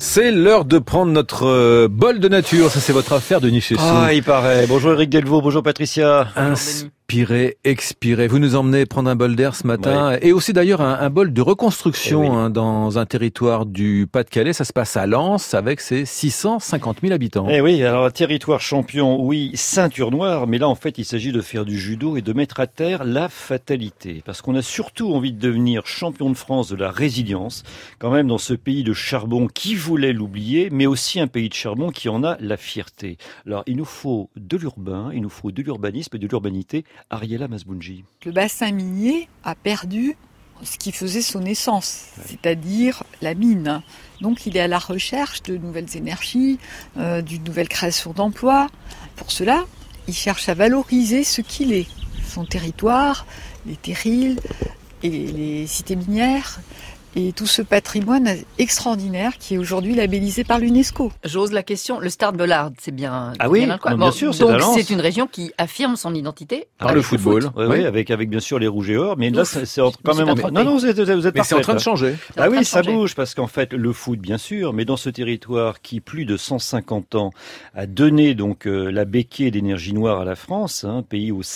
C'est l'heure de prendre notre bol de nature. Ça, c'est votre affaire, Denis Chessou. Ah, il paraît. Bonjour Éric Delvaux, bonjour Patricia. Inspirez, expirez. Vous nous emmenez prendre un bol d'air ce matin. Ouais. Et aussi d'ailleurs un bol de reconstruction dans un territoire du Pas-de-Calais. Ça se passe à Lens avec ses 650 000 habitants. Eh oui, alors un territoire champion, oui, ceinture noire. Mais là, en fait, il s'agit de faire du judo et de mettre à terre la fatalité. Parce qu'on a surtout envie de devenir champion de France de la résilience. Quand même dans ce pays de charbon qui voulait l'oublier, mais aussi un pays de charbon qui en a la fierté. Alors, il nous faut de l'urbain, il nous faut de l'urbanisme et de l'urbanité. Ariela Masbounji. Le bassin minier a perdu ce qui faisait son essence, c'est-à-dire la mine. Donc il est à la recherche de nouvelles énergies, d'une nouvelle création d'emplois. Pour cela, il cherche à valoriser ce qu'il est, son territoire, les terrils et les cités minières. Et tout ce patrimoine extraordinaire qui est aujourd'hui labellisé par l'UNESCO. J'ose la question, le Stade Bollard, c'est bien. Ah oui, bien sûr, c'est donc c'est une région qui affirme son identité par le football. Oui, avec bien sûr les rouges et or, mais là c'est quand même en train. Non, vous êtes mais c'est en train de changer. Ah oui, ça bouge parce qu'en fait le foot, bien sûr, mais dans ce territoire qui plus de 150 ans a donné donc la béquille d'énergie noire à la France, un pays où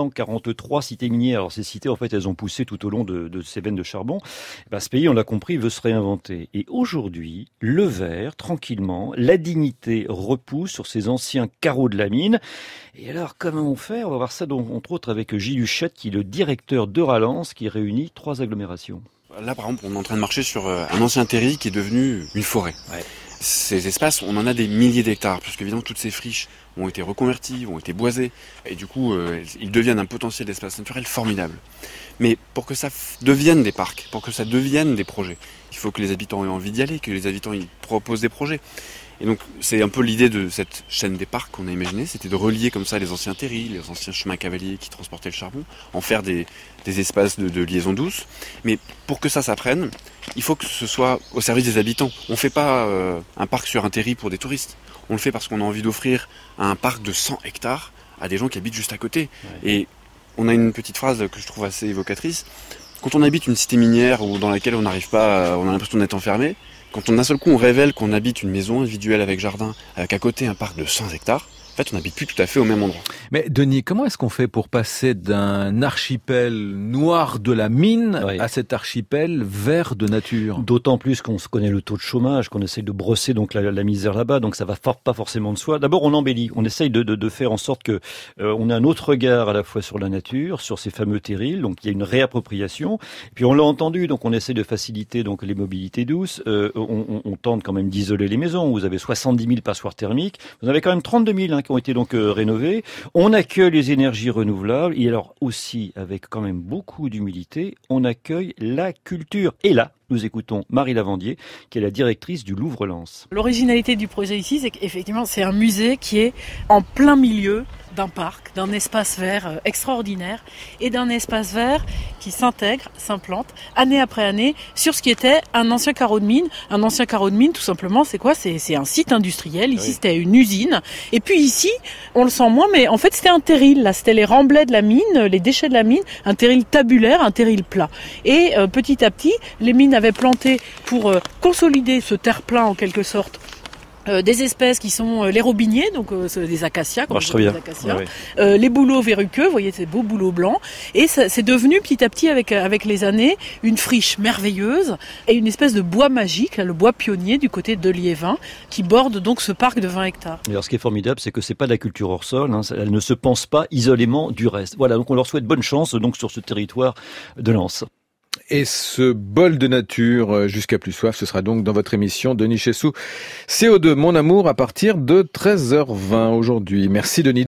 543 cités minières. Alors ces cités, en fait, elles ont poussé tout au long de ces veines de charbon. Ce pays, on l'a compris, veut se réinventer. Et aujourd'hui, le vert, tranquillement, la dignité repousse sur ces anciens carreaux de la mine. Et alors, comment on fait ? On va voir ça, donc, entre autres, avec Gilles Huchette, qui est le directeur d'Euralens, qui réunit 3 agglomérations. Là, par exemple, on est en train de marcher sur un ancien terri qui est devenu une forêt. Ouais. Ces espaces, on en a des milliers d'hectares, puisque évidemment, toutes ces friches ont été reconverties, ont été boisées, et du coup, ils deviennent un potentiel d'espace naturel formidable. Mais pour que ça devienne des parcs, pour que ça devienne des projets, il faut que les habitants aient envie d'y aller, que les habitants y proposent des projets. Et donc, c'est un peu l'idée de cette chaîne des parcs qu'on a imaginée, c'était de relier comme ça les anciens terris, les anciens chemins cavaliers qui transportaient le charbon, en faire des espaces de liaison douce. Mais pour que ça prenne, il faut que ce soit au service des habitants. On ne fait pas un parc sur un terri pour des touristes. On le fait parce qu'on a envie d'offrir un parc de 100 hectares à des gens qui habitent juste à côté. Ouais. Et on a une petite phrase que je trouve assez évocatrice. Quand on habite une cité minière ou dans laquelle on n'arrive pas, on a l'impression d'être enfermé, quand d'un seul coup on révèle qu'on habite une maison individuelle avec jardin, avec à côté un parc de 100 hectares, en fait on n'habite plus tout à fait au même endroit. Mais Denis, comment est-ce qu'on fait pour passer d'un archipel noir de la mine à cet archipel vert de nature ? D'autant plus qu'on se connaît le taux de chômage, qu'on essaye de brosser donc la misère là-bas, donc ça va pas forcément de soi. D'abord on embellit, on essaye de faire en sorte que on a un autre regard à la fois sur la nature, sur ces fameux terrils, donc il y a une réappropriation. Et puis on l'a entendu, donc on essaie de faciliter donc les mobilités douces. On tente quand même d'isoler les maisons. Vous avez 70 000 passoires thermiques, vous en avez quand même 32 000 qui ont été donc rénovés. On accueille les énergies renouvelables et alors aussi, avec quand même beaucoup d'humilité, on accueille la culture. Et là, nous écoutons Marie Lavandier, qui est la directrice du Louvre-Lens. L'originalité du projet ici, c'est qu'effectivement, c'est un musée qui est en plein milieu d'un parc, d'un espace vert extraordinaire et d'un espace vert qui s'intègre, s'implante année après année sur ce qui était un ancien carreau de mine. Un ancien carreau de mine, tout simplement, c'est quoi ? C'est un site industriel. Ici, c'était une usine. Et puis ici, on le sent moins, mais en fait, c'était un terril. Là, c'était les remblais de la mine, les déchets de la mine, un terril tabulaire, un terril plat. Et petit à petit, les mines avaient planté pour consolider ce terre-plein en quelque sorte. Des espèces qui sont les robiniers, donc des acacias, comme les acacias, les bouleaux verruqueux, vous voyez ces beaux bouleaux blancs, et ça, c'est devenu petit à petit avec les années une friche merveilleuse et une espèce de bois magique, là, le bois pionnier du côté de Liévin, qui borde donc ce parc de 20 hectares. Alors ce qui est formidable, c'est que c'est pas de la culture hors sol, elle ne se pense pas isolément du reste. Voilà, donc on leur souhaite bonne chance donc sur ce territoire de Lens. Et ce bol de nature jusqu'à plus soif, ce sera donc dans votre émission Denis Chessou CO2 Mon Amour à partir de 13h20 aujourd'hui. Merci Denis.